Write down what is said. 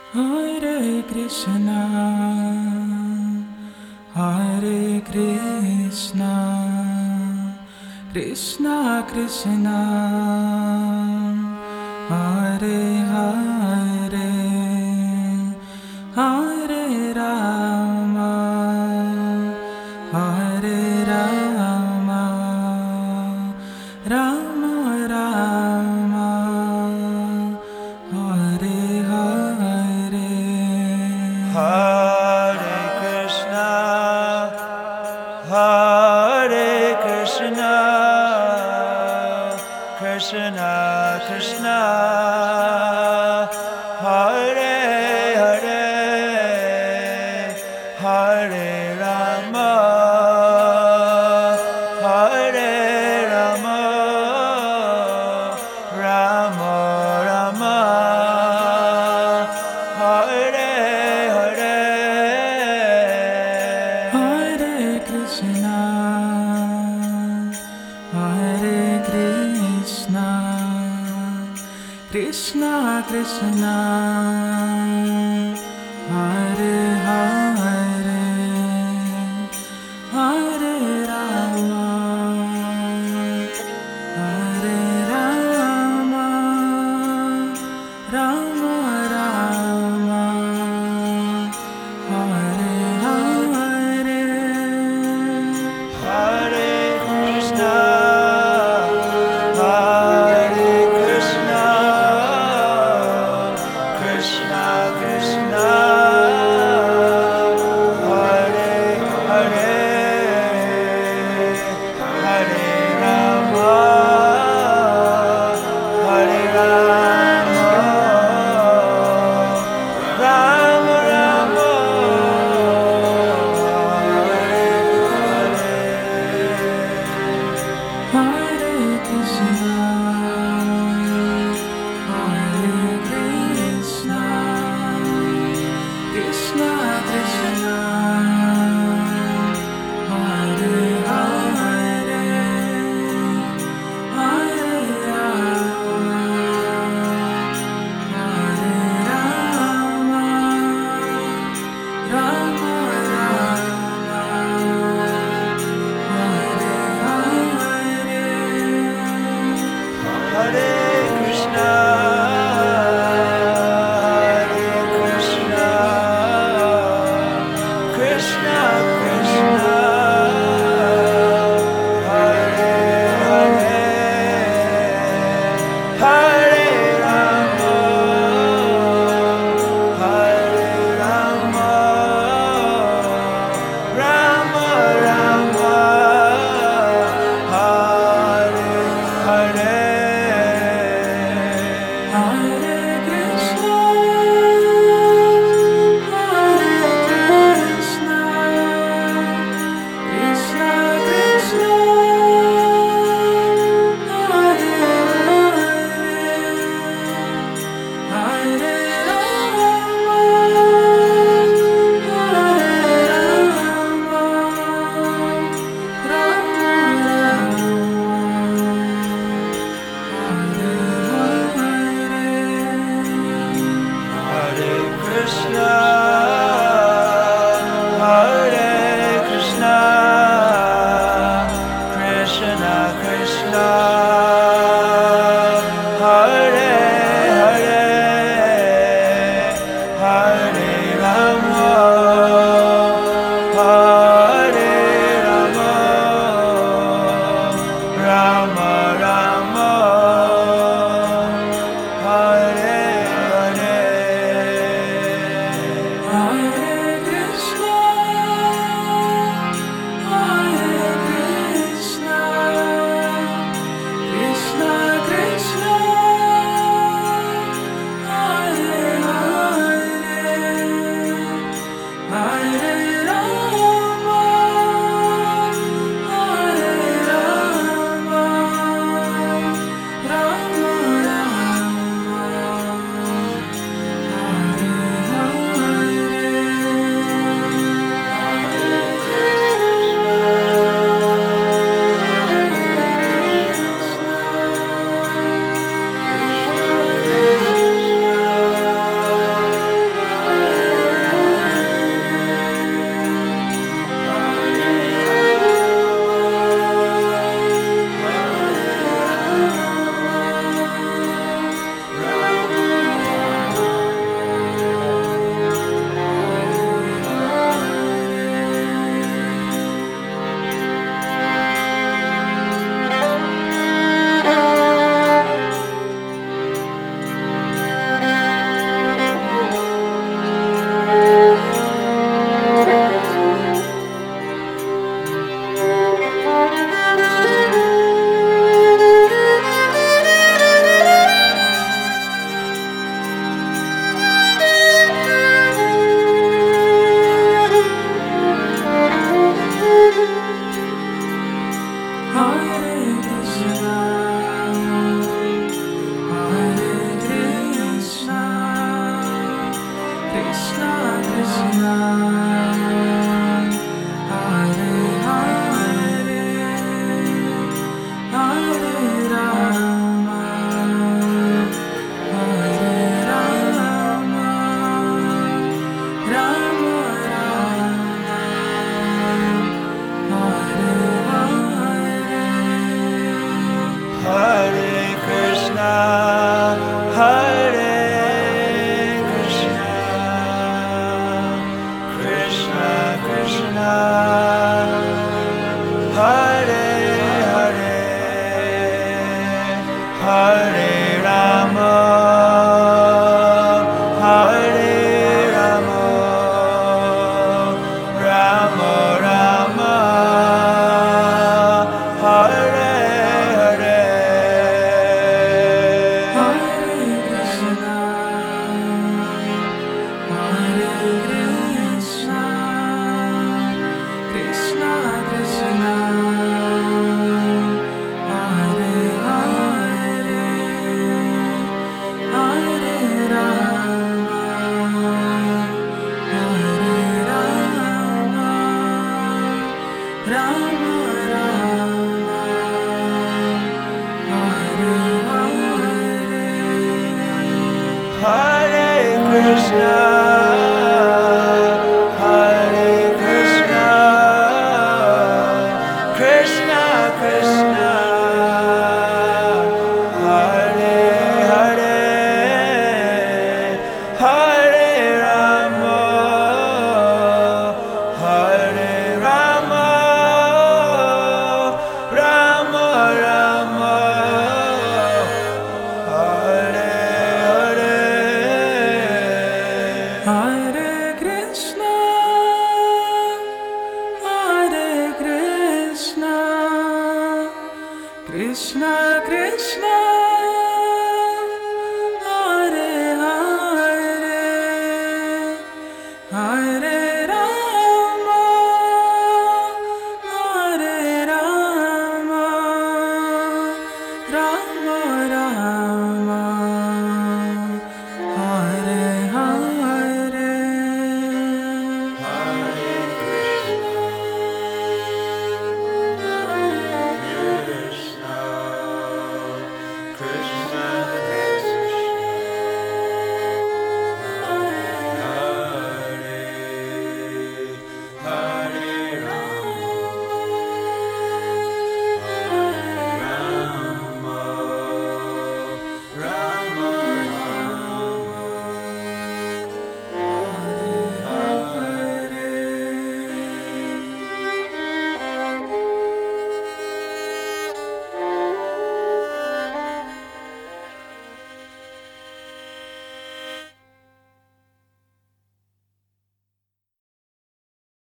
Hare Krishna, Hare Krishna, Krishna Krishna, Hare Hare, Hare Rama, Hare Rama, Rama Rama, Hare Hare. Hare Krishna, Hare Krishna, Krishna Krishna, Hare Hare, Hare Rama, Hare Rama, Rama Rama, Hare Hare. Hare Krishna, Hare Krishna, Krishna Krishna, Hare Hare, Hare Rama, Hare Rama, Rama Rama, Hare Hare. Hare Krishna, Hare Krishna, Krishna Krishna, Hare Hare, Hare Rama, Hare Rama, Rama Rama, Hare Krishna, Hare Krishna, Krishna Krishna, Hare Hare, Hare Rama, Hare Rama, Rama Rama, Hare Hare. Hare Krishna, Hare Krishna, Krishna Krishna, Hare Hare, Hare Rama, Hare Rama, Rama Rama, Hare Hare. Hare Krishna, Hare Krishna, Krishna Krishna, Hare Hare, Hare Rama, Hare Rama, Rama Hare Krishna, Hare Krishna, Krishna Krishna, Hare Hare, Hare Rama, Hare Rama, Rama Rama, Hare Hare. Hare Krishna, Hare Krishna, Krishna Krishna, Hare Hare, Hare Rama, Hare Rama, Rama Rama, Hare Hare. Hare Hare, Hare Rama, Hare Rama, Rama Rama, Hare Hare. Hare Krishna, Hare Krishna, Krishna Krishna, Hare Hare, Hare Rama, Hare Rama, Rama Rama, Hare Hare. Hare Krishna, Hare Krishna, Krishna Krishna, Hare Hare, Hare Rama, Hare Rama, Rama Rama, Hare Hare. Hare Krishna,